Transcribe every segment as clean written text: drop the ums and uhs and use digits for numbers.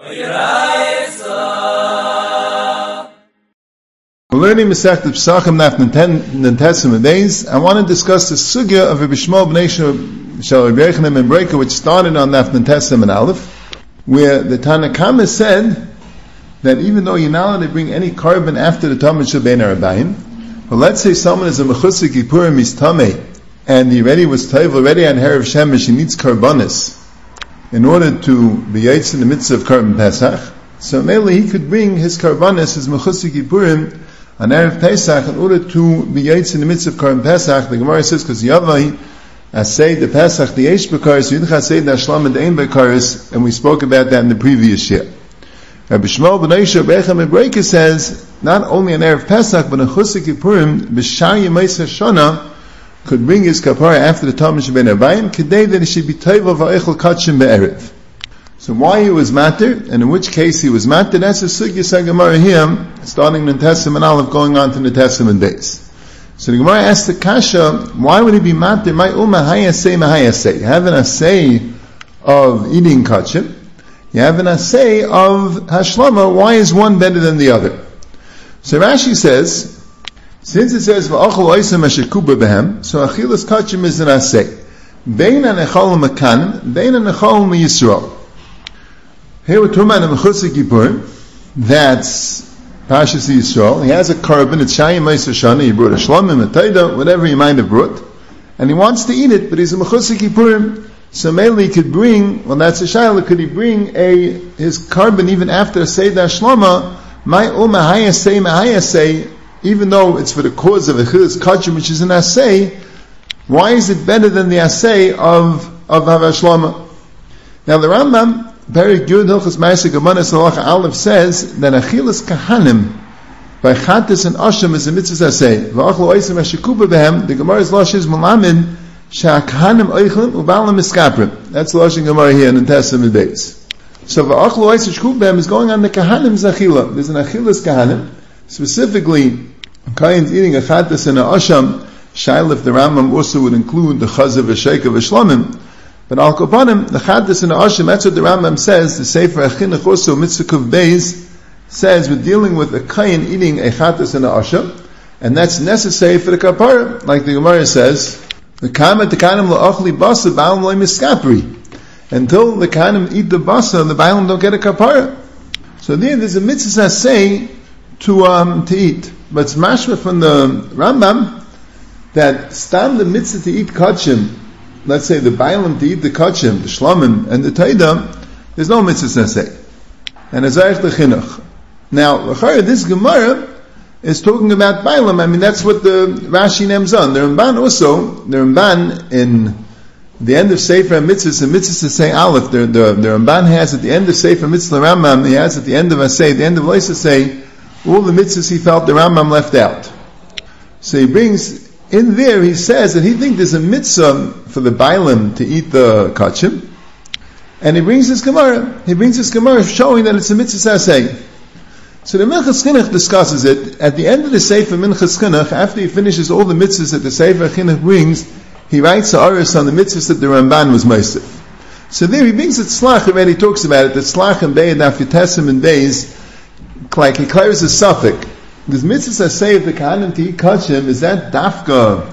We're learning Masechet Pesachim Daf Nuntes days. I want to discuss the sugya of Rabbi Shmuel Bnei Shel Rabbi Yochanan ben Breka, which started on Daf Nuntes and Aleph, where the Tanakama said that even though you're not allowed to bring any carbon after the Tamid Shel Bein Arabayim, but let's say someone is a Mechusik Yippurim, he's Tameh, and he already was Taiv, already on Herav Shemesh, he needs carbonis in order to be Yaitz in the mitzvah of Karban Pesach. So mainly he could bring his carbonis, his Mechusik Yippurim, on Erev Pesach in order to be Yaitz in the mitzvah of Karban Pesach. The Gemara says, because Yavai, Asay the Pesach, the Eish Bekaris, Yidcha Asay the Ashlam and the Ein Bekaris, and we spoke about that in the previous year. Rabbi Shmuel Bnei Shel Rabbi Yochanan ben Breka says, not only on Erev Pesach, but on Chusik Yippurim, B'shar Yemais Hashana, could bring his kapara after the Tamid Shel Bein Arabayim, kedei that he should be Teiva v'Eichel Kachim be'erev. So why he was matter, and in which case he was matter, that's a sugya Gemara here, starting in Testament Aleph, going on to the Testament days. So the Gemara asked the Kasha, why would he be matter? My umma hayasei mahayasei. You have an assay of eating kachim, you have an assay of hashlama, why is one better than the other? So Rashi says, since it says, v'achol oisem ashekuba behem, so achilas kachim is an assay. Bein anechol mekanim, bein anechol miyisrael. Here we're talking about a Mechusik Yippurim, that's Pashas Yisrael. He has a carbon, it's Shayim Meis Hashana, he brought a Shlomim, a Taida, whatever he might have brought, and he wants to eat it, but he's a Mechusik Yippurim, so mainly he could bring, well that's a Shayla, could he bring his carbon even after a Seidah Shloma, my Uma Hayasei Mahayasei, even though it's for the cause of a Chilas Kachim, which is an Asay, why is it better than the Asay of Havashloma? Now the Rambam, Perik Yud Hilchos Ma'aseh Gemanos Halacha Aleph says that achilas kahanim by chatas and asham is a mitzvah asay. V'achlo oisem hashikuba behem. The Gemara's losh is malamin sha'kahanim oichlim u'balam miskaprim. That's the losh in Gemara here in the Testament days. So v'achlo oisem hashikuba behem is going on the kahanim zachila. There's an achilas kahanim. Specifically, kahan's eating a chatas and a asham. Shail if the Rambam also would include the chazav v'sheik of Shlomim. But al kopanim, the Chaddis and the Asham, that's what the Rambam says, the Sefer Achinuch also, Mitzvah Kuv Beis, says we're dealing with a Kayin eating a Chaddis and a Asham, and that's necessary for the Kapara. Like the Gemara says, the Kamet Tekanim La'achli Basa, Ba'alim Lo'i Miskapri. Until the Kanim eat the Basa, the Ba'alim don't get a Kapara. So there's a Mitzvah say to eat. But it's mashma from the Rambam, that Stam the Mitzvah to eat Kachim, let's say the Bailam to eat the Kachim, the Shlomim, and the Taida, there's no mitzvah say. And as the Chinuch. Now, this Gemara is talking about Bailam. I mean, that's what the Rashi names on. The Ramban also, in the end of Sefer Mitzvahs, the Mitzvahs to say Aleph, the Ramban has at the end of Sefer Mitzvah Rambam, he has at the end of Asay, the end of Leisa say, all the mitzvahs he felt the Rambam left out. So he brings, in there, he says that he thinks there's a mitzvah for the Bailam to eat the kachim, and he brings this Gemara showing that it's a mitzvah saseh. So the Minchas Chinuch discusses it. At the end of the Sefer Minchas Chinuch, after he finishes all the mitzvahs that the Sefer Chinuch brings, he writes a aris on the mitzvahs that the Ramban was meisif. So there he brings it Tzlach already, talks about it, that Tzlach and Be'ed Afitesim and Beis, like he clears a suffix. This mitzvah say of the Kahanim to eat kachim, is that dafka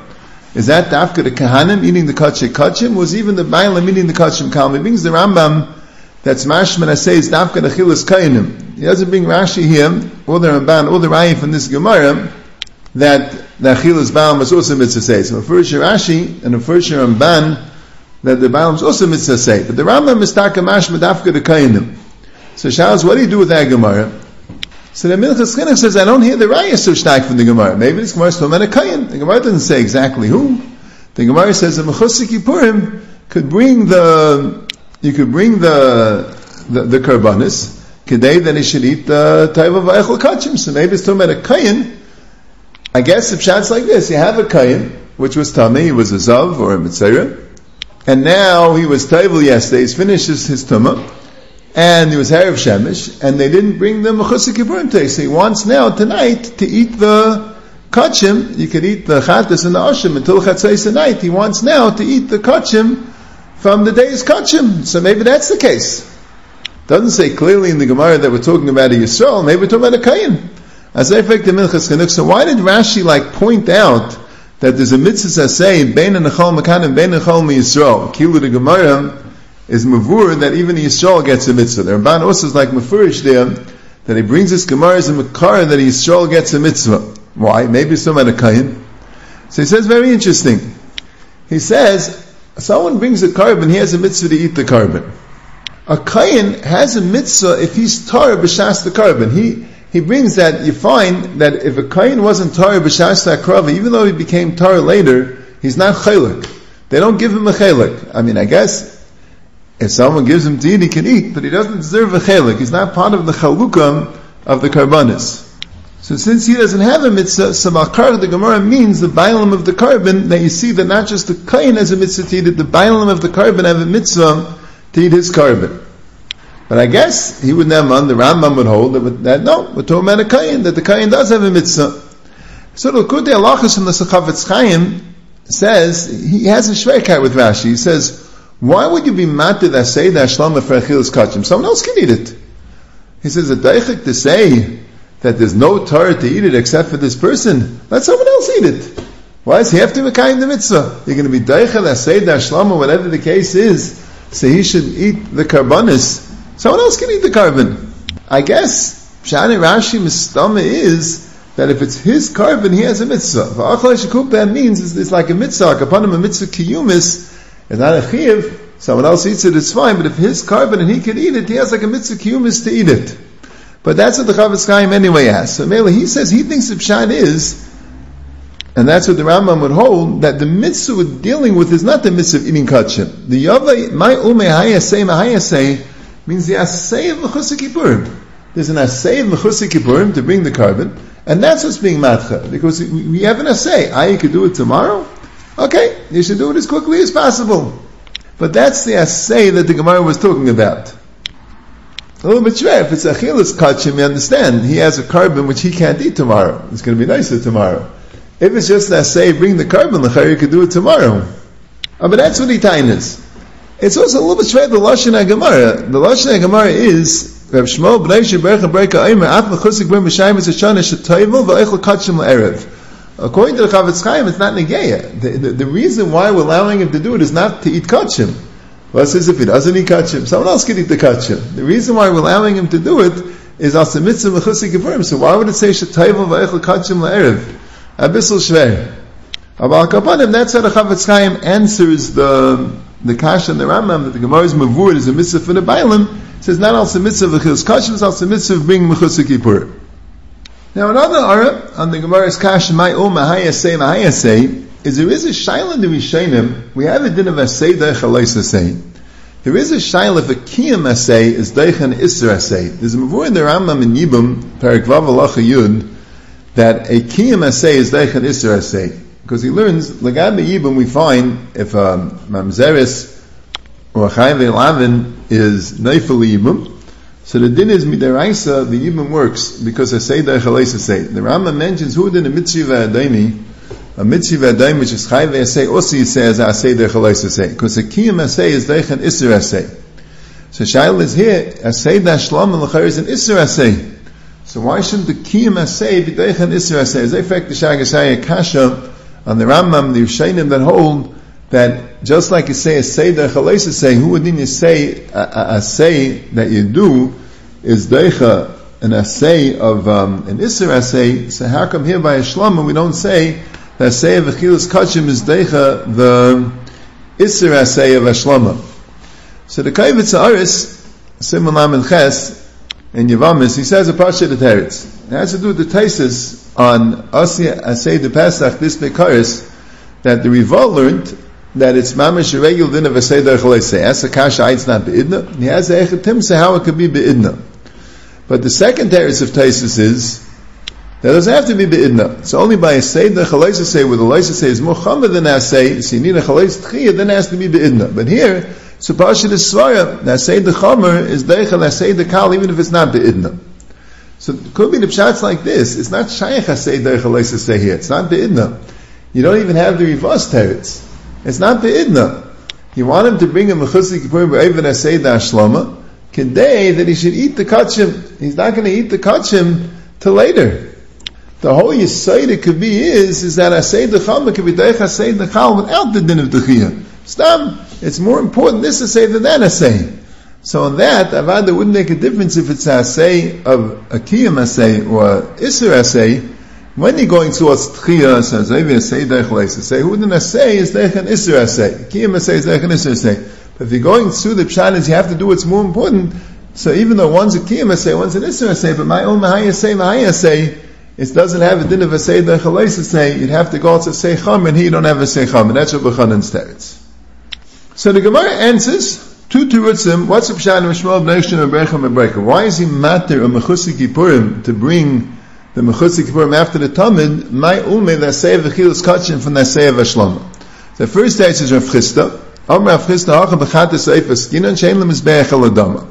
the Kahanim eating the kachim, was even the Bailam eating the kachim kalm? He brings the Rambam, that's mashman says dafka the chilas kayanim. He doesn't bring Rashi here, or the Ramban, or the Raya from this Gemara, that the chilas Bailam was also mitzvah say. So the first Rashi, and the first Ramban, that the Bailam is also mitzvah say. But the Rambam is taka mashman dafka the kayanim. So Shaz, what do you do with that Gemara? So the Minchas Chinuch says, I don't hear the Raya so stark from the Gemara. Maybe this Gemara is talking about a Kayin. The Gemara doesn't say exactly who. The Gemara says a Mechusik Yippurim could bring the Karbanis, Kedei that he should eat the Taiva V'Eichel Kachim. So maybe it's talking about a Kayin. I guess if Shad's like this, you have a Kayin, which was Tameh, he was a Zav or a Mitzayra, and now he was Taiva yesterday, he's finished his Tumah, and it was Herav Shemesh, and they didn't bring the Mechusik Yippurim today. So he wants now, tonight, to eat the Kachim. You could eat the Chatas and the Ashim until Chatzais tonight. He wants now to eat the Kachim from the day's Kachim. So maybe that's the case. Doesn't say clearly in the Gemara that we're talking about a Yisrael, maybe we're talking about a Kayin. As I fact the Minchas Chinuch. So why did Rashi point out that there's a mitzvah say bein nechal makan and bein nechal miyisrael? Kilu the Gemara is mavur that even the Yisrael gets a mitzvah. The Ramban also is like mafurish there that he brings this Gemara as a makar that the Yisrael gets a mitzvah. Why? Maybe it's talking about a Kayin. So he says very interesting. He says someone brings a carbon, he has a mitzvah to eat the carbon. A Kayin has a mitzvah if he's tar b'shas the carbon. He brings that, you find that if a Kayin wasn't tar b'shas akrava, even though he became tar later, he's not chaylik. They don't give him a chaylik. I mean, I guess, if someone gives him to eat, he can eat, but he doesn't deserve a chaylik. He's not part of the chalukam of the karbanis. So since he doesn't have a mitzvah, so makar the Gemara means the bailam of the carbon, that you see that not just the Kayin has a mitzvah to eat it, the bailam of the carbon have a mitzvah to eat his carbon. But I guess he would never, the Rambam would hold that no, we're talking about a Kayin, that the Kayin does have a mitzvah. So the Likutei Halachos from the Chavetz Chaim says, he has a shveikai with Rashi. He says, why would you be mated asay the ashlama for achilas kachim? Someone else can eat it. He says, a daichik to say that there's no Torah to eat it except for this person, let someone else eat it. Why does he have to be Mekayim the mitzvah? You're going to be daichik asay the ashlama, whatever the case is, so he should eat the karbanis. Someone else can eat the carbon. I guess Shani Rashi Mistama is that if it's his carbon, he has a mitzvah. V'achalei shekupah means it's like a mitzvah. Upon him a mitzvah kiyumis, it's not a chiv. Someone else eats it, it's fine. But if his carbon and he can eat it, he has like a mitzvah kiyumis to eat it. But that's what the Chavetz Chaim anyway has. So Mele, he says he thinks the pshat is, and that's what the Rambam would hold, that the mitzvah we're dealing with is not the mitzvah of eating kachim. The yavai my ume hayasei means the asay of Mechusei Kippurim. There's an asay of Mechusei Kippurim to bring the carbon, and that's what's being matcha. Because we have an asay. You could do it tomorrow? Okay, you should do it as quickly as possible. But that's the asay that the Gemara was talking about. A little bit shver. If it's achilas kachim, you understand. He has a carbon which he can't eat tomorrow. It's going to be nicer tomorrow. If it's just an asay, bring the carbon, you could do it tomorrow. But that's what Itain is. It's also a little bit shver the Lashon HaGemara. The Lashon HaGemara is Rav Shmuel b'nei shebercha breika omer af mechusik b'rim b'shayim v'shashana shetoivel v'eichel kachim la'erev. According to the Chavetz Chaim, it's not negeya. The reason why we're allowing him to do it is not to eat kachim. What says if he doesn't eat kachim? Someone else can eat the kachim. The reason why we're allowing him to do it is as a mitzvah mechusik b'rim. So why would it say shetoivel v'eichel kachim la'erev? Abyssal shver. Abal kapanim, that's how the Chavetz Chaim answers the kasha and the Rambam that the Gemara's mavur is a mitzvah for the bailim. Says not also a mitzvah of achilas kachim, it's also a mitzvah of bringing mechusei kippur. Now another ara on the Gemara's kasha my mahayasei is there is a shaila in the Rishonim. We have a din of asay deich halos asay. There is a shaila if a kiyam asay is deich an isser asay. There's a mavur in the Rambam in Yibum Perek Vav Halacha Yud that a kiyam asay is deich an isser asay. Because he learns, Lagabe Yibum, we find if Mamzeris or Chayim Ve'lavin is Neifel Yibum, so the din is Midaraisa, the Yibum works, because Asay De'echalais Asay. The Rambam mentions who did a Mitzvah V'adaimi, which is Chayim Ve'asay, also he says Asay De'echalais Asay. Because the Kiyam Asay is De'echan Isser Asay. So Shail is here, Asay Da'ashlam L'chayr is an Isser Asay. So why shouldn't the Kiyam Asay be De'echan Isser Asay? As a fact, the Shagashaya Kasha, on the Rambam, the Yishayim that hold that just like you say a seder chalais say, who would you say a say that you do is deicha an assay of an iser assay? So how come here by a shlama we don't say that assay of achilas kachim is deicha the iser assay of a shlama? So the Kayvitz Aris Simon Lamed Ches in Yavamis he says a parsha the teretz. It has to do with the Taisis on Asya Asay de Pesach, this Bekaris, that the Rival learned that it's Mamash a regular din of Asay de Chalesei. As a Kasha, it's not Be'idna. He has a Echetim, say how it could be Be'idna. But the second teretz of Taisis is that it doesn't have to be Be'idna. It's only by Asay de Chalesei, where the Leisei is Muhammad than Asay, so you need a Chales Tchiyah, then it has to be Be'idna. But here, so Pasha is Svara, the Asay de Chomer is Deichel Asay de Kal, even if it's not Be'idna. So it could be the pshat's like this. It's not shaykh hasei derech halos say here. It's not be'idna. You don't even have the reverse teretz. It's not be'idna. You want him to bring a mechusei kippurim b'eivin hasei da'ashlama. Kedei that he should eat the kachim. He's not going to eat the kachim till later. The whole yisaida could be is that asay dechal could be deich asay dechal without the din of dechiyah. Stam, it's more important this asay than that asay. So on that, avad it wouldn't make a difference if it's asay of a kiyam asay or isser asay. When you're going towards tchiyah, so maybe asay deich leis asay. Who didn't asay is deich an isser asay. Kiyam asay is deich an isser asay. But if you're going through the pshat is you have to do what's more important. So even though one's a kiyam asay, one's an isser asay, but my own mahaya asay, it doesn't have a din of asay deich leis asay. You'd have to go to say chum, and here you don't have a say chum, and that's what B'chanan states. So the Gemara answers. Two terutzim. What's the pshat in Mishmol b'nei Shlomo B'recha Mebreka? Why is he matter a mechusik Kippurim to bring the mechusik Kippurim after the Tamid? My ulme the asay v'chilus kachim from the asay of Hashlama. The first stage is Rav Chisda. Amar Rav Chisda hacha b'chat asay v'skinan shein lemizbeach aladama.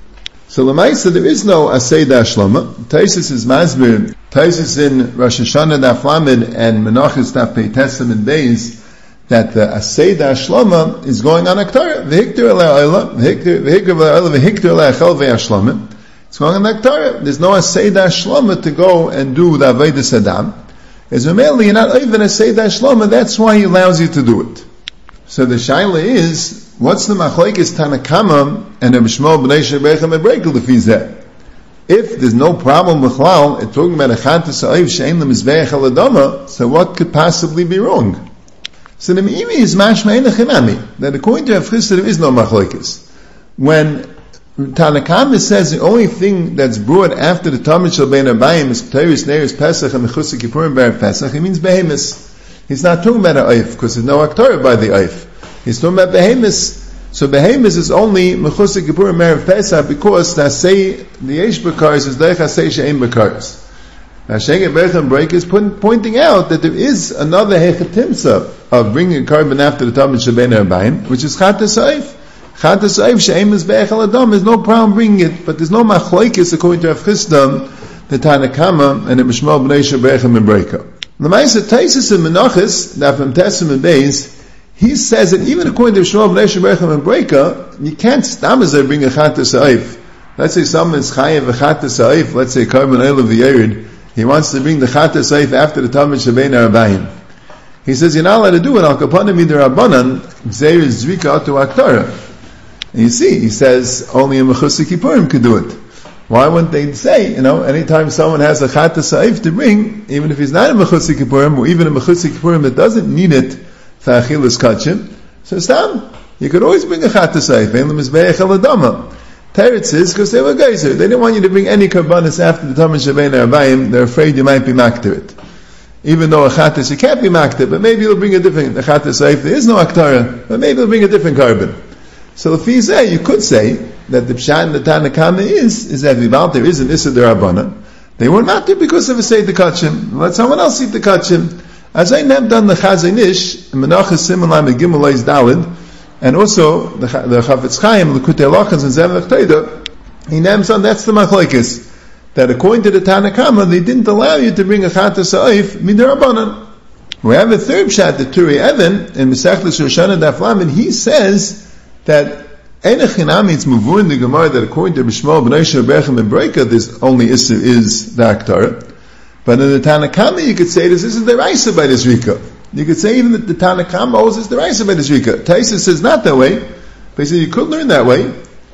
So l'maisa there is no asay d'Hashlama. Taisus is masbir. Taisus in Rosh Hashanah daf Lamed and Menachos daf Pei Tesem and Beis, that the Asay Hashlama is going on Aktara. V'hikter ela'ayla, v'hikter ela'ayla, v'hikter ela'achel ve'ashlama. It's going on Aktara. There's no Asay Hashlama to go and do the Avodas Adam. As a male, you're not even Asay Hashlama, that's why he allows you to do it. So the shaila is, what's the machlokes Tanakama and Reb Shmuel b'nei Shebecha Mebreka l'fizeh? If there's no problem with Chlal, it's talking about a Chantas Ha'oif she'en l'mizbeach aladama, so what could possibly be wrong? So the Meimi is mashma enechinami, that according to Rav Chisda there is no machlokes. When Tanakama says the only thing that's brought after the Tamid Shel Bein Arbayim is P'teris Neiros Pesach and Mechusik Kippurim B'erev Pesach, it means behemis. He's not talking about an oif, because there's no aktorah by the oif. He's talking about behemis. So behemis is only Mechusik Kippurim B'erev Pesach because the Yesh B'karis is Deich Asay She'en B'karis. Sheged Berchem Break is pointing out that there is another hechatimsa of bringing a carbon after the Tamid Shel Bein Arbayim, which is Chatas Ha'oif. Chatas Ha'oif she'em is be'ech al adam. There's no problem bringing it, but there's no machlokes according to Rav Chisda, the Tanakama, and the Mishmol b'nei Sheberchem and Breika. The Ma'aser Taisus and Menachos, Dafim Tesem and Beis, he says that even according to Mishmol b'nei Sheberchem and Breika, you can't stamazah bring a Chatas Ha'oif. Let's say someone's chayev a Chatas Ha'oif, let's say carbon oil of the Yerid, he wants to bring the Chatas Ha'oif after the Tamid Shel Bein Arbayim. He says, you're not allowed to do it. Al kapanim midir rabbanan, zeir is zvika to aktara. And you see, he says, only a mechusik kippurim could do it. Why wouldn't they say, anytime someone has a chatas ha'if to bring, even if he's not a mechusik kippurim, or even a mechusik kippurim that doesn't need it for achilas kachim, so stam, you could always bring a chatas ha'if, ein lemizbeach aladama. Teretz is, because they were geyser. They didn't want you to bring any karbanis after the Tamid Shel Bein Arbayim, they're afraid you might be makter it. Even though a chatas you can't be makter, but maybe you'll bring a different a chatas if there is no aktara, but maybe you'll bring a different carbon. So if you say, you could say that the pshat and the Tanakama is that without there is an issa derabbanan, they were not there because of a say the kachim. Let someone else eat the kachim. As I named on the Chazon Ish, Menachos Siman Lamed Gimel Eis Daled, and also the Chafetz Chaim, L'Kutei Lachas and Zevach Teida, he names on that's the machlokes. That according to the Tanakama, they didn't allow you to bring a chatas ha'oif midarabanan. We have a third pshat, the Turi Even, in Masechtas Rosh Hashanah Daf Lamed, he says that Einachinami, it's muvur in the Gemara that according to Bishmol b'nei Sheberchem and Breika, this only issue is the Aktara. But in the Tanakama, you could say this is the Raisa by this Rika. You could say even that the Tanakama owes is the Raisa by this Rika. Taisa says not that way, but he said you could learn that way.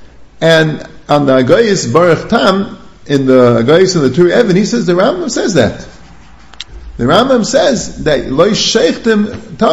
And on the Agayis Baruch Tam, in the Agayis and the Turi Even, he says the Rambam says that. The Rambam says that lo sheichtim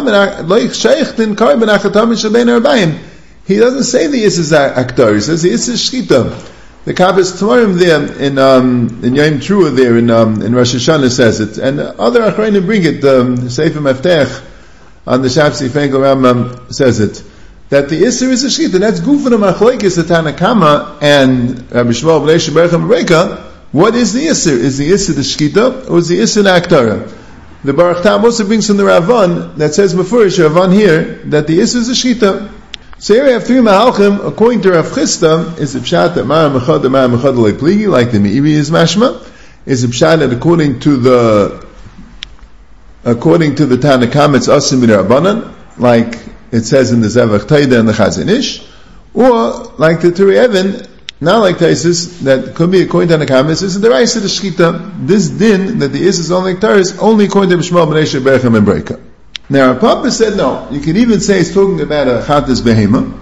carbon achatamid shel bein arbayim. He doesn't say the is aktar. He says the is shchita. The Kabbas Tamarim there in Yom Trua there in Rosh Hashanah says it, and other Achrayim bring it. Sefer Meftech on the Shapsi Fenkel Rambam says it. That the Isser is a Shchita, and that's Gufan HaMachlokes, the Tanakama, and Rabbi Shmuel b'nei Sheberchem Breika. What is the Isser? Is the Isser the Shchita, or is the Isser the Aktara? The Baruch Tam also brings from the Ravan, that says before, Ravan here, that the Isser is a Shchita. So here we have three Mahalchim, according to Rav Chisda, is the Pshat that Ma'ar Mechad Lei Pligi, like the Meiri is Mashma, is the Pshat that according to the Tanakama, it's Asim Midarabanan, like it says in the Zevach Taida and the Chazon Ish, or like the Turi Even, Not like Taisus, that could be according to Hanakamis. This is the Raisa the Shchita. This din, that the Is is only Ktar, is only according to Bishmal B'nei Sheberchem and Breika. Now, our Papa said no. You could even say it's talking about a Chatas Behema.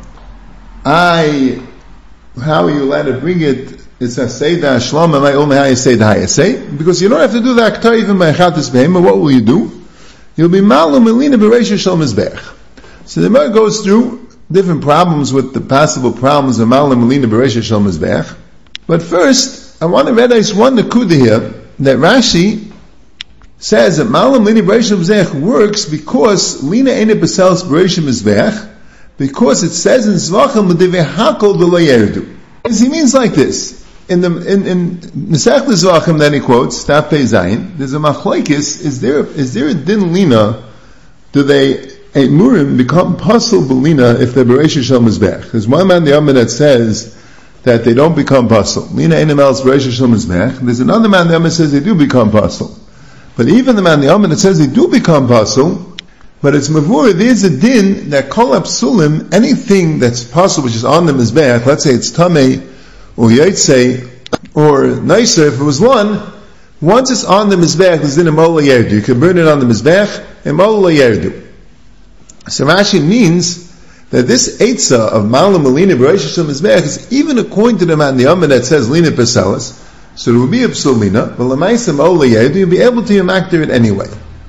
How are you allowed to bring it? It's a Seidah Shlom, and I only how you say the Hayasei. Because you don't have to do the Aktar even by Chatas Behema. What will you do? You'll be Malum Melina Bereisha Shel Mizbech. So the Gemara goes through different problems with the possible problems of Malum Melina Bereisha Shel Mizbech. But first, I want to realize one Nakuda here, that Rashi says that Malum Melina Bereisha Shel Mizbech works because Lina Eine Besel's Bereisha Mizbech, because it says in Zvachim L'divei Hakol V'lo Yerdu. He means like this. In Masech L'Zvachim that he quotes, Taf Pei Zayin, there's a machlokes, is there a din lina, do they, a murim, become pasul b'lina if they're Bereisha Shel Mizbech? There's one man, the Yom that says that they don't become pasul. Lina Einem El's Bereisha Shel Mizbech. There's another man, the Yom that says they do become pasul. But even the man, the Yom that says they do become pasul, but it's mavur, there's a din that kol apsulim, anything that's pasul which is on the Mizbech, let's say it's tamei, or Yaitse, or nicer, if it was one, once it's on the Mizbech, there's in a Mola Yerdu. You can burn it on the Mizbech, and Mola Yerdu. So Rashi means that this Eitzah of Malam Melina Bereisha Shel Mizbech is even according to the man the Yom that says Lina Peselis, so it will be a Psulina, but Lamaisa Mola Yerdu, you'll be able to Yamakter it anyway.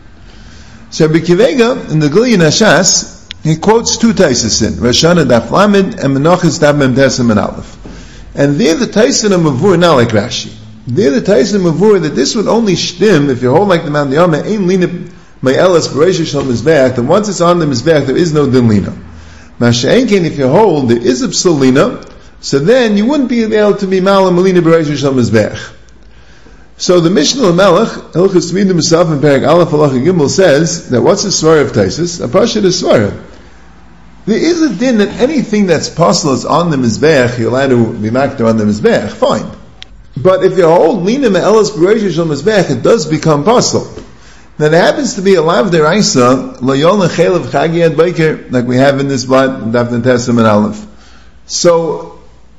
So Rabbi Kivega, in the Gilyon Hashas, he quotes two Taisis in, Rashana Daf Lamed, and Menachas Daf Mem Tesem and Aleph. And they're the Taisin of Mavur, not like Rashi. They're the Taisin of Mavur that this would only shtim if you hold like the man the Yom, Ein Lina Ma'elas Bereisha Shel Mizbech, then once it's on the Mizbech, there is no din Lina. Masha'enkin, if you hold, there is a Psul Lina, so then you wouldn't be able to be Malam Melina Bereisha Shel Mizbech. So the Mishnah Melech, Hilchos Tmidim Musaf and Perek Aleph Halacha Gimel says that what's the Svara of Taisus? A Pasha is Svara. There is a din that anything that's possible is on the Mizbech, you're allowed to be makter on the Mizbech, fine. But if you hold Lina Me'elas Bereisha Shel Mizbech, it does become possible. Now there happens to be a lav deraisa, Lo Yol Nechelev Chagi Ad Beiker, like we have in this blot, Daf Tesem and Aleph. So,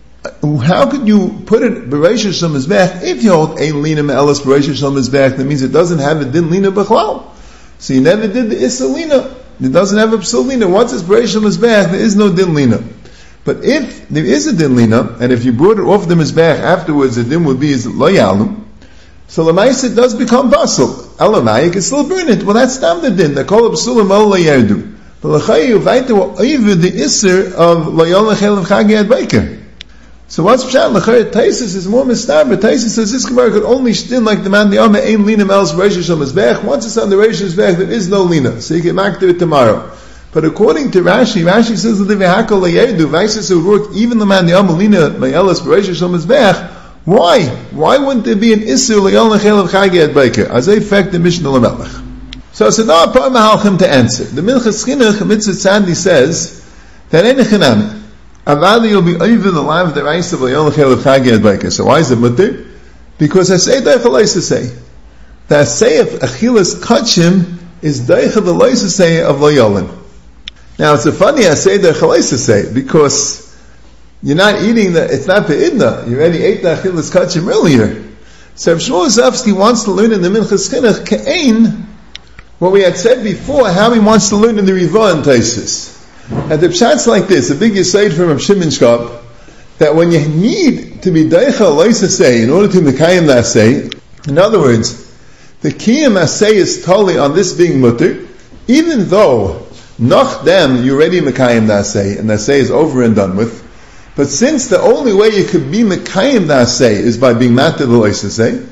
how could you put it Bereisha Shel Mizbech if you hold a Lina Me'elas Bereisha Shel Mizbech? That means it doesn't have a din Lina B'chlal. So you never did the Issa Lina. It doesn't have a Psul Lina. Once it's Bereisha Shel Mizbech, there is no din Lina. But if there is a din Lina, and if you brought it off the Mizbech afterwards, the din would be is Lo Yalum. So Lamais it does become Basul. Elamai, you can still burn it. Well, that's not the din. They call it Psulim Ola Yerdu. But L'chai Uvaita will over the Isser of Lo Yol Nechelev Chagi Ad Beiker. So what's Pshat? L'chai Taisus is more mistar, but Taisus says this Gemara could only shtin like the man the Yom Ein Lina Me'elas Bereisha Shel Mizbech. Once it's on the Bereisha Mizbech, there is no Lina. So you can makter it tomorrow. But according to Rashi says that the V'hakol Le'yerdu, Vaisis would work even the man the Yom Lina Me'elas Bereisha Shel Mizbech. Why? Why wouldn't there be an Isser L'yol Nechelev Chagi Ad Beiker? As they affect the Mishnah L'melech. So it's not a problem Halchim to answer. The Minchas Chinuch, Mitzvah Tzadi says that ain't a chinami. Avali you'll be over the line of the Reis of L'yol Nechelev Chagi Ad Beiker. So why is it mutter? Because I say Deichel say. The say of Achilas Kachim is Deichel the say of L'yolin. Now it's a funny I say Deichel say because you're not eating it's not Be'idna. You already ate the Achilas Kachim earlier. So if Shmuel Zavsky wants to learn in the Minchas Chinuch Ke'ein, what we had said before, how he wants to learn in the Riva and Taisus. And the pshat's like this, a big yesod from Rav Shimon Shkop, that when you need to be Deichel Loisa say in order to Mekayim that say, in other words, the Kiyam Asay is totally on this being mutter, even though Nach Dem you already Mekayim that say, and that say is over and done with, but since the only way you could be Mekayim that say is by being Matter the Loisa say,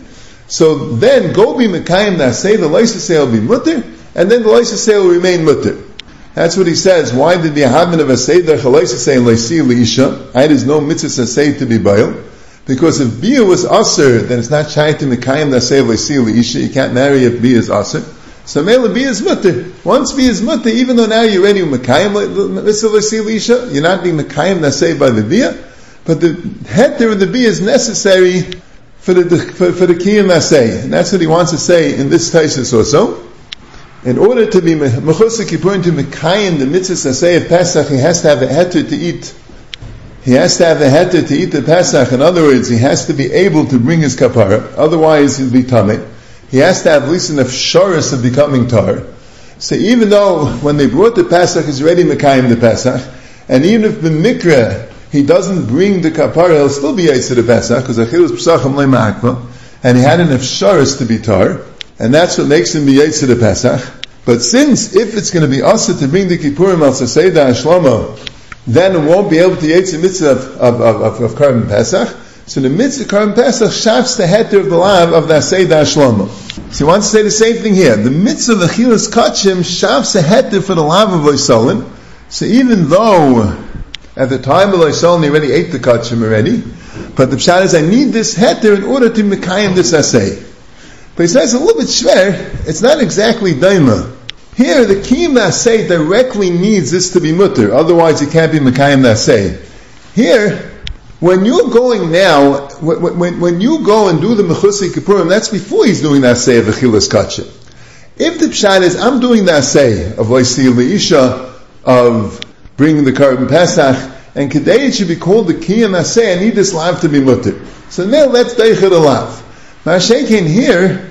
so then go be Mekayim that say, the Loisa say will be mutter, and then the Loisa say will remain mutter. That's what he says. Why did the Havin of a Seder Chalaisa say in Leisi Leisha? I there's no mitzvah say to be bail. Because if Bia was Aser, then it's not Shai to Mekayim that say Leisi Leisha. You can't marry if Bia is Aser. So Mela Bia is mutter. Once Bia is mutter, even though now you're ready with Mekayim mitzvah Leisi Leisha, you're not being Mekayim that say by the Bia, but the heter of the Bia is necessary for the Kiyam that say. And that's what he wants to say in this Taisus also. In order to be Mechusik Yippurim to Mekayim, the mitzvah say of Pesach, he has to have a heter to eat he has to have a heter to eat the Pesach. In other words, he has to be able to bring his kapara, otherwise he'll be tameh. He has to have at least enough shorus of becoming tar. So even though when they brought the Pesach, he's already mekayim the Pesach, and even if b'mikra he doesn't bring the kapara, he'll still be yetzer the Pesach, because achilus p'sachim le'ma'akva, and he had enough shorus to be tar, and that's what makes him be yetzer the Pesach. But since, if it's going to be asa to bring the Kippurim al Saseda Shlomo, then it won't be able to yetzer mitzvah of Karban Pesach. So the mitzvah Karban Pesach shafts the heter of the lav of the Saseda Shlomo. So he wants to say the same thing here. The mitzvah of the Chilas Kachim shafts the heter for the lav of Loisolin. So even though at the time of Loisolin he already ate the Kachim already, but the pshat is I need this heter in order to mekayim this asay. But he says a little bit shver, it's not exactly daima. Here, the kiyum asay directly needs this to be mutter, otherwise it can't be mekayim asay. Here, when you're going now, when you go and do the mechusi kippurim, that's before he's doing the asay of achilas kachim. If the pshat is, I'm doing the asay of loisi leisha, of bringing the Karban Pesach, and kedei it should be called the kiyum asay, I need this lav to be mutter. So now let's deichel the lav. Now Shekin here,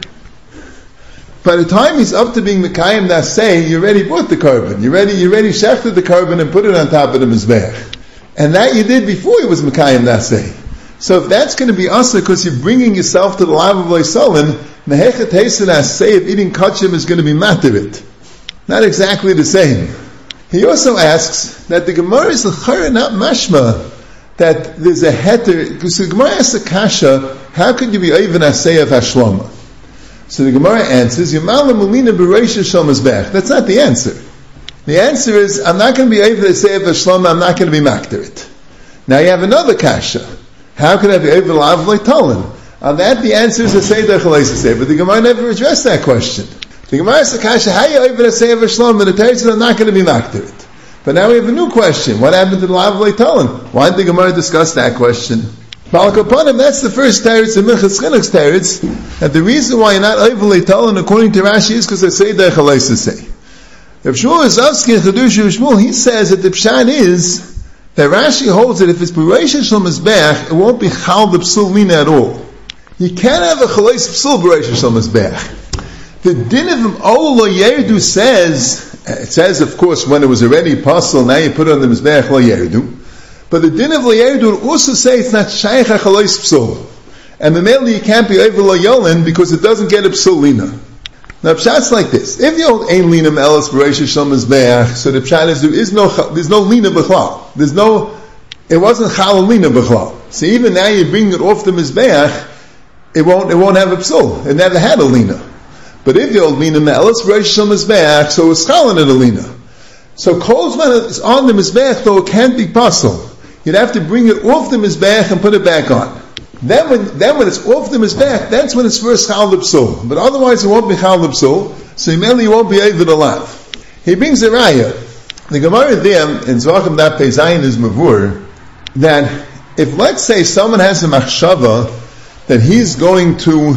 by the time he's up to being Mekayim Naseh, you already brought the carbon. You already shechted the carbon and put it on top of the Mizbeach. And that you did before he was Mekayim Naseh. So if that's going to be asa because you're bringing yourself to the lav of Leisolin, Mehechet Hesen Naseh of eating kachim is going to be materit. Not exactly the same. He also asks that the Gemara is l'chara not mashma, that there's a heter, because the Gemara asks a kasha, how could you be even asay of Hashlama? So the Gemara answers, Yamala Mulina Bereisha Shal Mizbech. That's not the answer. The answer is, I'm not going to be even asay of Hashlama, I'm not going to be makdarit. Now you have another kasha. How can I be even lav le'tolen? On that the answer is asay dechalaisa, but the Gemara never addressed that question. The Gemara asks the kasha, how you even asay of Hashlama? The Torah says, I'm not going to be makdarit. But now we have a new question. What happened to the lav le'tolen? Why did the Gemara discuss that question? Balakapanim, that's the first teretz, the Minchas Chinuch's teretz, that the reason why you're not able le'tolen according to Rashi is because they say dechalaisa say. Rav Shmuel Zovsky in Chedush Shmuel, he says that the pshat is that Rashi holds that if it's Bereisha Shel Mizbech, it won't be chal the psul lina at all. You can't have a chalais psul Bereisha Shel Mizbech. The din of Ol Lo Yerdu says, it says of course when it was already pasul, now you put it on the Mizbech Lo Yerdu. But the din of Lo Yerdu would also say it's not shaykh chalais psul. And the male you can't be over Lo Yolin because it doesn't get a psul lina. Now pshat's like this. If you hold ein lina me'elas Bereisha Shel Mizbech, so the pshat is there's no lina b'chlal. It wasn't chal lina b'chlal. So even now you bring it off the Mizbech, it won't have a psul. It never had a lina. But if you hold lina me'elas Bereisha Shel Mizbech, so it's chal in a lina. So kolzman is on the Mizbech, though it can't be pasul. You'd have to bring it off the Mizbech and put it back on. Then when it's off the Mizbech, that's when it's first chal l'psul. But otherwise it won't be chal l'psul, so mainly you won't be able to lav. He brings a raya. The Gemara there in Zvachim Daf Pei Zayin is mavur, that if let's say someone has a machshava that he's going to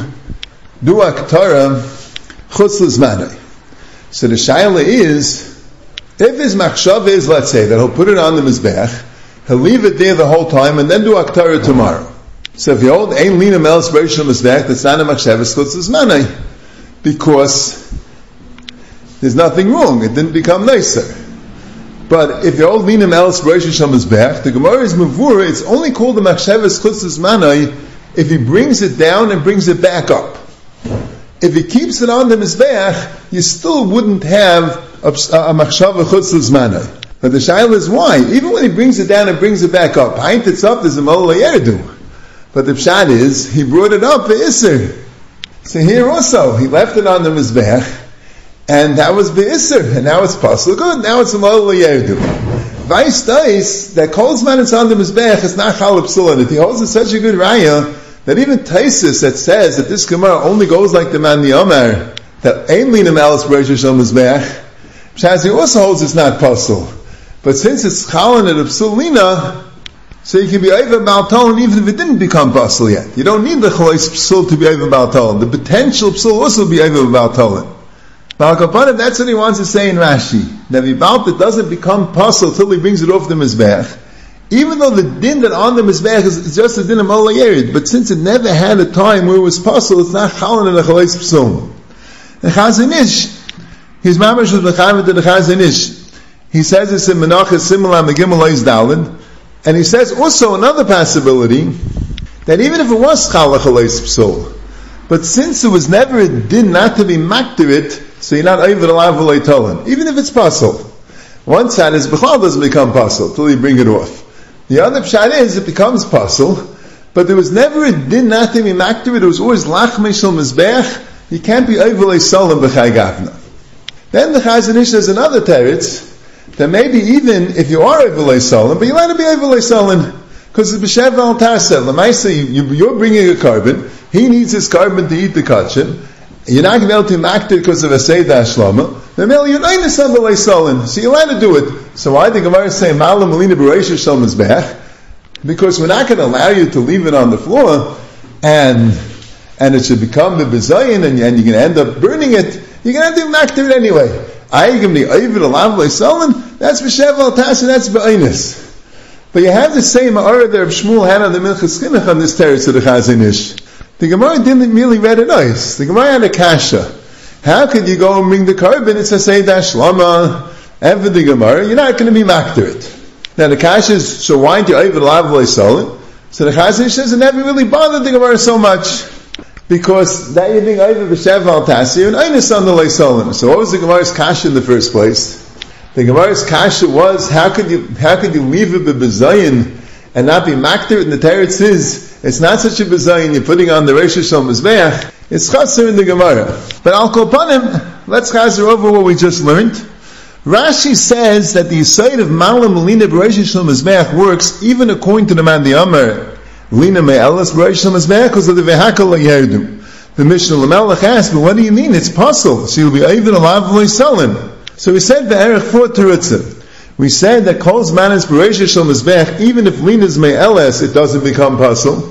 do aktara chutz l'zmanai. So the shaila is, if his machshava is, let's say, that he'll put it on the Mizbech, he'll leave it there the whole time and then do aktara tomorrow. So if you hold ein lina me'elas Bereisha Shel Mizbech, that's not a machshava chutz l'zmanai, because there's nothing wrong. It didn't become nicer. But if you hold lina me'elas Bereisha Shel Mizbech, the Gemara is mavura. It's only called the machshava chutz l'zmanai if he brings it down and brings it back up. If he keeps it on the Mizbech, you still wouldn't have a machshava chutz l'zmanai. But the shaila is why? Even when he brings it down and brings it back up, pint it's up, there's a mol yerdu. But the pshat is, he brought it up for Isser. So here also, he left it on the Mizbech, and that was Be'isser, and now it's possible. Good, now it's a mol yerdu. Vice dice, that kolzman it's on the Mizbech, it's not chal l'psul, and he holds it such a good raya, that even Taisus that says that this Gemara only goes like the man the Omer, that ein lina me'elas Bereisha Shel Mizbech, Pshat, he also holds it's not possible. But since it's chalon at a psul lina, so you can be over Baltalon even if it didn't become pasul yet. You don't need the chalais psul to be over Baltalon. The potential psul also be over Baltalon. Balkapanim, that's what he wants to say in Rashi. That Vibalt, it doesn't become pasul till he brings it off the Mizbech. even though the din that on the Mizbeach is just a din of Ola Yerid, but since it never had a time where it was possible, it's not Chalon and a Chalais P'sum. The Chazon Ish, his mamash was Mechamed to the Chazon Ish. He says this in Menachos Simon Megimel Ois Daled, and he says also another possibility, that even if it was Chalon Chalais P'sum, but since it was never a din not to be makter it, so you're not over the lav v'lei tolan, even if it's possible. One side is Bechal doesn't become possible till you bring it off. The other pshat is it becomes possible, but there was never a din not to be makter it. It was always lachmei shel mizbeach. You can't be over v'lei solim b'chai gavna. Then the Chazon Ish has another teretz that maybe even if you are over v'lei solim, but you're allowed to be over v'lei solim because it's b'shev al taseh. L'maisa, you're bringing a carbon. He needs his carbon to eat the kachin. You're not going to be able to makter it because of a Seidah Shlama. Then you're not in the Solin, so you're allowed to do it. So why the Gemara say Malam Melina Bereisha Shel Mizbeach? Because we're not going to allow you to leave it on the floor, and it should become the bezayin, and you're going to end up burning it. You're going to have to makter it anyway. I give the Ovid Alav Solin. That's b'shev al tas, and that's b'aynis. But you have the same Ma'ara there of Shmuel had on the Minchas Chinuch on this teretz of the Chazon Ish. The Gemara didn't really read it nice. The Gemara had a kasha. How could you go and bring the carbon? It's a Seidah Shlama. Ever the Gemara, you're not going to be makter it. Now the kasha is, so why don't you over the lav solid? So the Chazon Ish says it never really bothered the Gemara so much. Because that you think over b'shev al tasir and einus on the leisolin. So what was the Gemara's kasha in the first place? The Gemara's kasha was, how could you leave it b'bezayin and not be makter it? And the teretz is, it's not such a bezayin, you're putting on the Rosh Hashanah Mizbeach. It's chaser in the Gemara. But I'll call upon him, let's chaser over what we just learned. Rashi says that the Yisayid of Malam Melina Rosh Hashanah Mizbeach works even according to the man the Amar, Lina Me'elas Rosh Hashanah Mizbeach, because of the Vehakal Yerdu. The Mishnah Lamelech asked, but what do you mean? It's possible. So you'll be Eivid Alav Loisalin. So we said the Erech 4 Terutzim. We said that calls manas Bereisha Shel Mizbeach, even if Linas Me'eles, it doesn't become puzzle.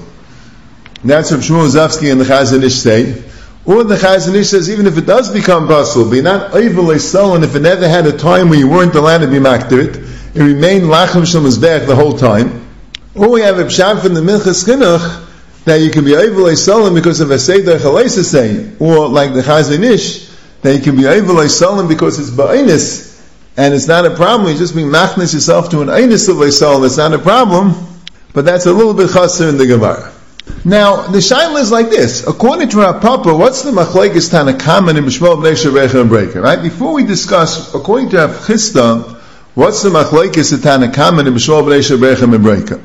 That's what Shmuel Zavsky and the Chazon Ish say. Or the Chazon Ish says, even if it does become puzzle, be not Eivel Eisel, and if it never had a time where you weren't allowed to be makter it remained Lachem Shel Mizbeach the whole time. Or we have a pshat from the Minchas Chinuch, that you can be Eivel Eisel because of a Seidah Chaleisa saying, or like the Chazon Ish, that you can be Eivel Eisel because it's Ba'inus, and it's not a problem. You just being machnes yourself to an einus of leisal. That's not a problem, but that's a little bit chaser in the Gemara. Now the shaila is like this: according to Rav Papa, what's the machlekes Tanakama and Bishmol Bnei Sherecha and Breaker? Right? Before we discuss, according to Rav Chisda, what's the machlekes Tanakama and Bishmol Bnei Sherecha and Breaker?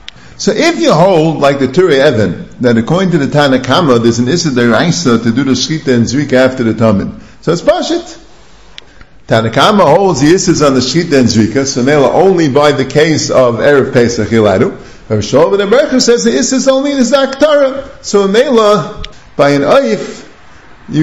So if you hold like the Turei Even that according to the Tanakama there's an issa deraisa to do the shkita and zrika after the tamin, so it's pashit. Tanakama holds the issues on the shkita and zrika, so mela only by the case of Erev Pesach Yiladu. Rav Shmuel ben Berachim says the issues only is the aktara. So mela by an oif you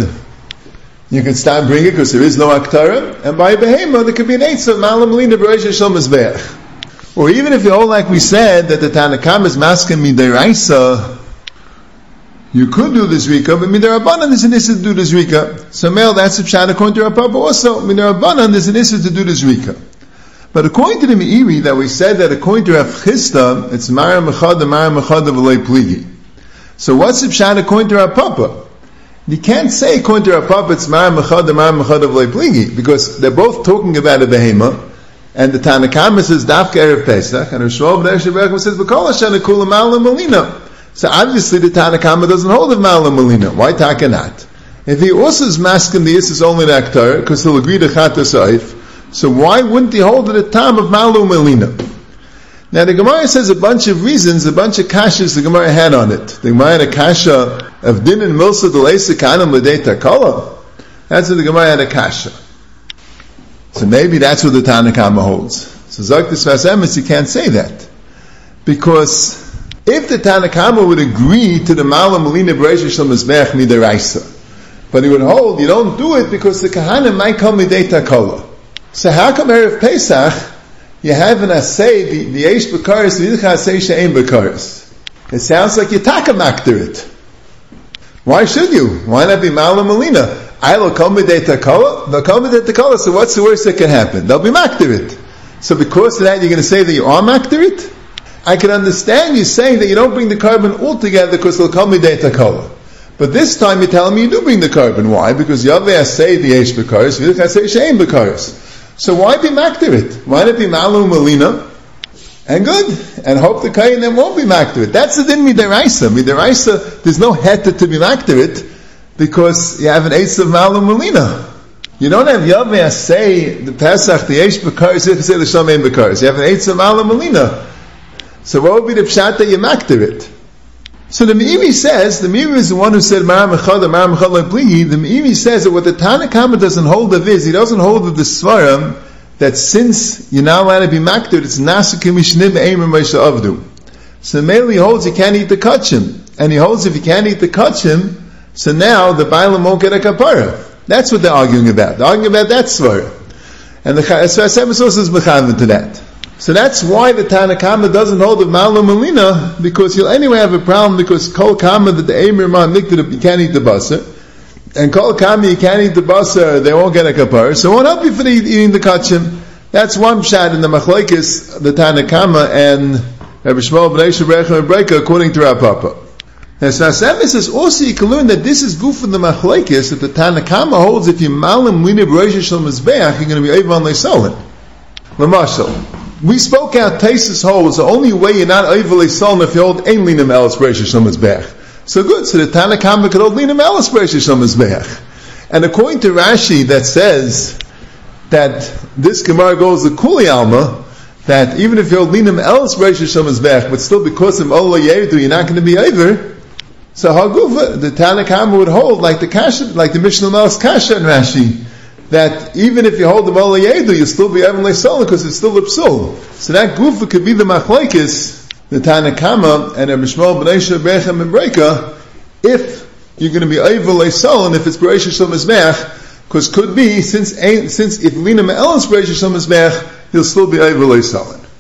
could stop bringing it because there is no aktara, and by a behema there could be an eitzah malam lina b'reisha shel mizbeach. Or even if you hold like we said that the Tanakama is masking midiraisa, you could do the zrika, but midarabanan there's an issa to do the zrika. So male, that's a pshat according to Rav Papa also. Midarabanan there's an issa to do the zrika. But according to the Meiri, that we said that according to Rav Chisda, it's Mara Mechada V'lei Pligi. So what's the pshat according to Rav Papa? You can't say according to Rav Papa it's Mara Mechada V'lei Pligi, because they're both talking about a behema, and the Tanakama says Dafka Erev Pesach, and Rav Shmuel ben Berachim says B'kol Hashem Kula Malam Melina. So obviously the Tanakama doesn't hold of Malam Melina. Why Taka not? If he also is masking the Isis only the Aktar, because he'll agree to Chata Saif, so why wouldn't he hold it at time of Malam Melina? Now the Gemara says a bunch of reasons, a bunch of kashas the Gemara had on it. The Gemara had a kasha of Din and Milsa D'Leisa Kanam L'Dei Takala. That's what the Gemara had a kasha. So maybe that's what the Tanakama holds. So Zaktis Vasemis, you can't say that. Because if the Tanakama would agree to the Malam Melina B'Reisha Shel Mizbeach Midaraisa, but he would hold, you don't do it because the Kahana might come Midei Takala. So how come Erev Pesach, you have an asay, the Eish B'Karis, the Yidcha Asay She'en B'Karis? It sounds like you takamakter it. Why should you? Why not be Malam Melina? I'll come Midei Takala, they'll come Midei Takala, so what's the worst that can happen? They'll be makter it. So because of that, you're going to say that you are maktir it? I can understand you saying that you don't bring the carbon altogether because it'll come with takala. But this time you're telling me you do bring the carbon. Why? Because Yaveh say the Yesh B'karis, V'yich say Shein B'karis. So why be maktir it? Why not be Malu Melina? And good. And hope the Kayin then won't be maktir it. That's the din midaraisa. Midaraisa, there's no heta to be maktir it because you have an eighth of Malu Melina. You don't have Yaveh say the Pesach, the Yesh B'karis, V'yich say the Shein B'karis. You have an eighth of Malu Melina. So what would be the pshat that you maktir it? So the Meiri says, the Meiri is the one who said Mara Mechad Lepligi. The Meiri says that what the Tana Kama doesn't hold of is, he doesn't hold of the Svarim, that since you're not allowed to be maktir, it's Nasukim Mishnim Eimer Moshe Avdu. So Meiri holds you can't eat the kachim. And he holds if you can't eat the kachim, so now the Bailam won't get a kapara. That's what they're arguing about. They're arguing about that Svarim. And the Chasam Source is Mechavan to that. So that's why the Tana Kama doesn't hold of Malu Melina, because you'll anyway have a problem, because Kol Kama that the Eimer Man Nikta, you can't eat the basar, and Kol Kama you can't eat the basar, they won't get a kapar, so it won't help you for eating the kachim. That's one pshat in the Machlekes, the Tana Kama and Rabbi Shmuel B'nai Shebrecha and Breika, according to Rav Papa. Now, Sasem says also you can learn that this is goof in the Machlekes, that the Tana Kama holds if you Malim Melina B'Rosh Hashem Mizbeach, you're going to be Eivan Leisolin. Lamashal. We spoke out Taisus holds the only way you're not Eival Leisolin if you hold Ein Linam Elis B'Rosh Hashem Mizbeach. So good, so the Tana Kama could hold Linam Elis B'Rosh Hashem Mizbeach. And according to Rashi that says that this Gemara goes the Kuli Alma, that even if you hold Linam Elis B'Rosh Hashem Mizbeach, but still because of Ola Yedu you're not going to be Eiver, so Hagufa, the Tana Kama would hold like the Kasha, like the Mishnah Melis Kasha and Rashi, that even if you hold the Mola Yedu, you'll still be Evan Leisolin because it's still a psul. So that Gufa could be the Machlekes, the Tana Kama, and Rabbi Shmuel B'nai Shebrecha and Breika, if you're going to be Evan Leisolin, if it's B'Rosh Hashem Mizbeach, because could be, since if Lina Me'el is B'Rosh Hashem Mizbeach, you'll still be Evan Leisolin.